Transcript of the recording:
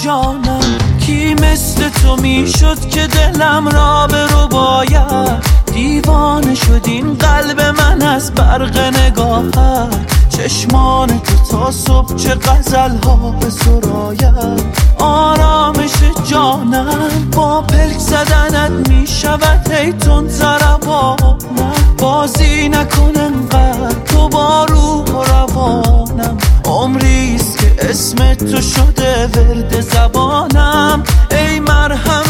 جانم کی مثل تو میشد که دلم را به رو باید دیوانه شد این قلب من از برق نگاهت چشمان تو تا صبح چه غزل ها به سراید آرامش جانم با پلک زدنت میشود هی تند ضربانم بازی نکن انقدر تو با روح و روانم عمریست که اسم تو شده ورد زبانم ای مرهم